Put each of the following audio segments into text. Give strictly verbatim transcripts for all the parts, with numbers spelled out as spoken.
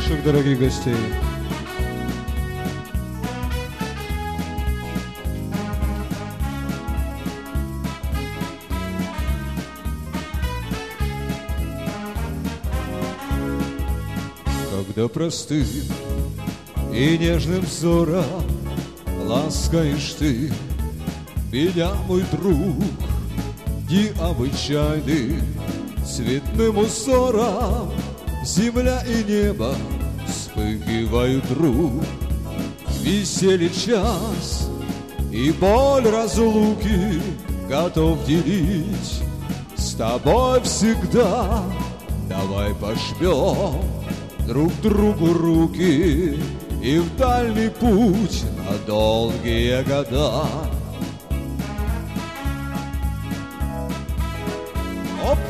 наших дорогих гостей. Когда простым и нежным взором ласкаешь ты меня, мой друг, необычайный цветным узором земля и небо вспыхивают вдруг. Веселье час и боль разлуки готов делить с тобой всегда. Давай пожмем друг другу руки и в дальний путь на долгие года. Оп!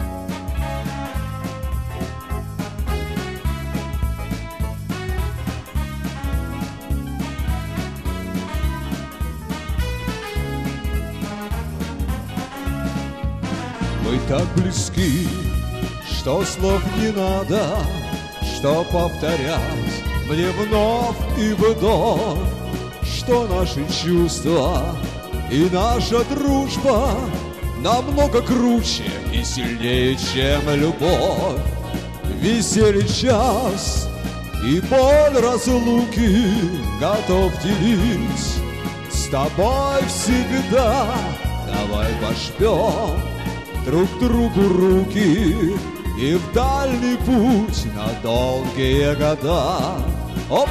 Мы так близки, что слов не надо, что повторять мне вновь и вновь, что наши чувства и наша дружба намного круче и сильнее, чем любовь. Веселье час и боль разлуки готов делить с тобой всегда. Давай пожмем друг другу руки и в дальний путь на долгие года. Оп!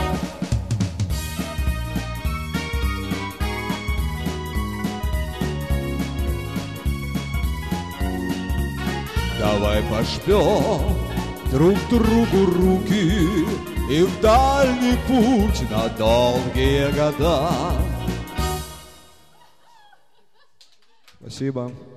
Давай пожмем друг другу руки и в дальний путь на долгие года. Спасибо.